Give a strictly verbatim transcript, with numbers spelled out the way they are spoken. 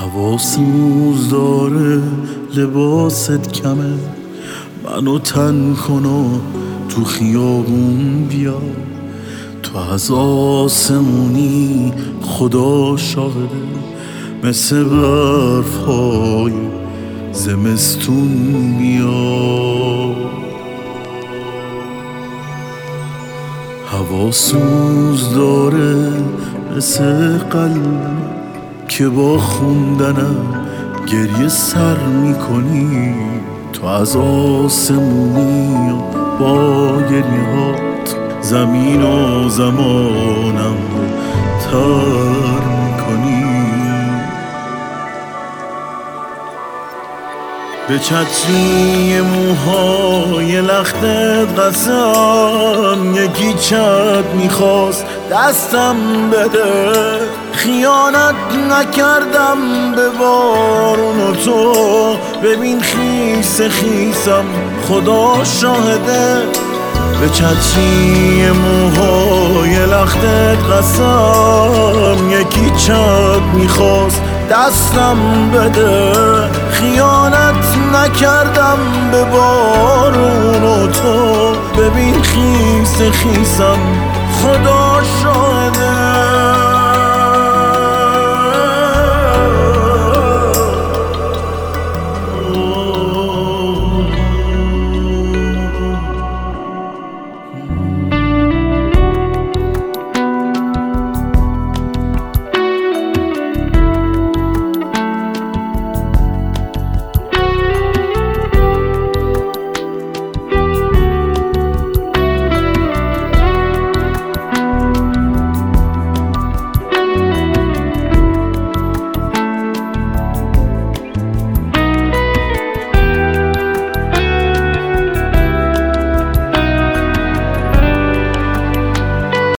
هوا سوز داره لباست کمه، منو تن کن و تو خیابون بیا. تو از آسمونی خدا شاهده، مثل برف‌های زمستون بیا. هوا سوز داره مثل قلبم که با خوندنم گریه سر میکنی. تو از آسمونی و با گریهات زمین و زمانم تر میکنی. به چتری موهای لختت قسم، یکی چت میخواست دستم بده. خیانت نکردم به بارون و تو، ببین خیس خیسم خدا شاهده. به چتری موهای لختت قسم، یکی چت میخواست دستم بده. خیانت نکردم به بارون و تو، ببین خیس خیسم خدا شاهده.